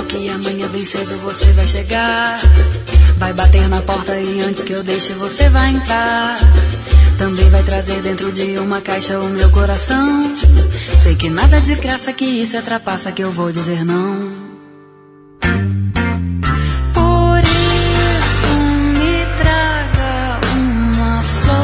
que amanhã bem cedo você vai chegar. Vai bater na porta e antes que eu deixe você vai entrar. Também vai trazer dentro de uma caixa o meu coração. Sei que nada de graça, que isso é trapaça, que eu vou dizer não. Por isso me traga uma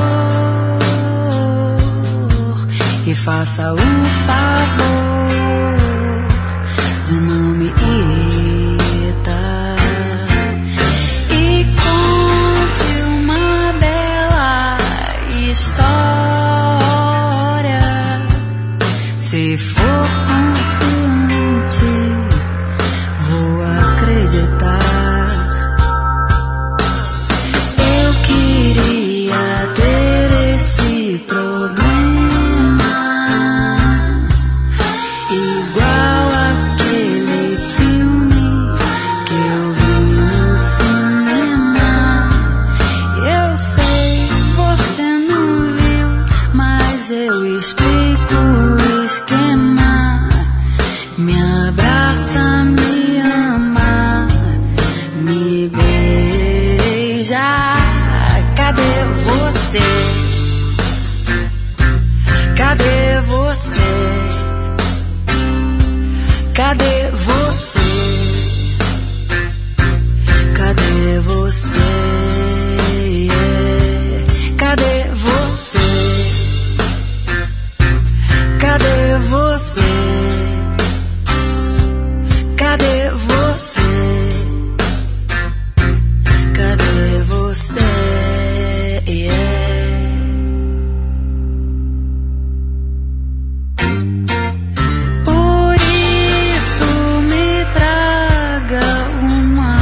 flor e faça o favor de não me irritar. E conte uma bela história. Se for confiante, vou acreditar. Eu queria ter esse problema, igual aquele filme que eu vi no cinema. Eu sei, você não viu, mas eu explico o esquema. Me abraça, me ama, me beija. Cadê você? Cadê você? Cadê você? Cadê você? Cadê você? Cadê você? Cadê você? Cadê você? Por isso me traga uma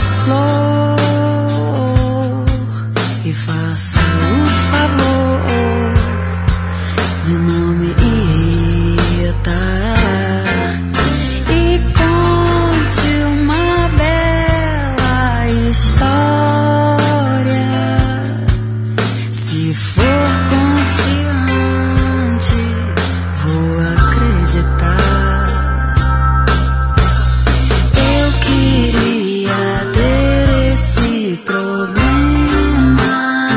flor e faça o favor de não me irritar. E conte uma bela história. Se for confiante, vou acreditar. Eu queria ter esse problema,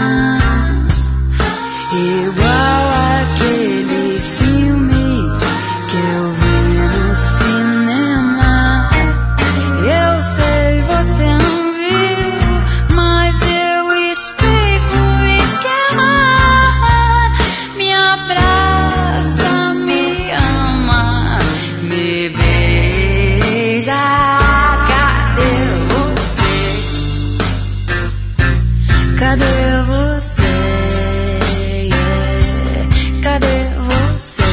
igual aquele filme que eu vi no cinema. Eu sei, você não viu, mas eu explico o esquema. Me abraça, me ama, me beija. Cadê você? Cadê você? Cadê você?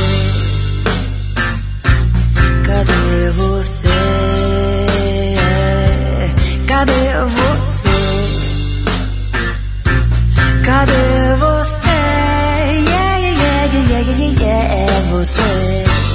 Cadê você? Cadê você? Cadê você? É você.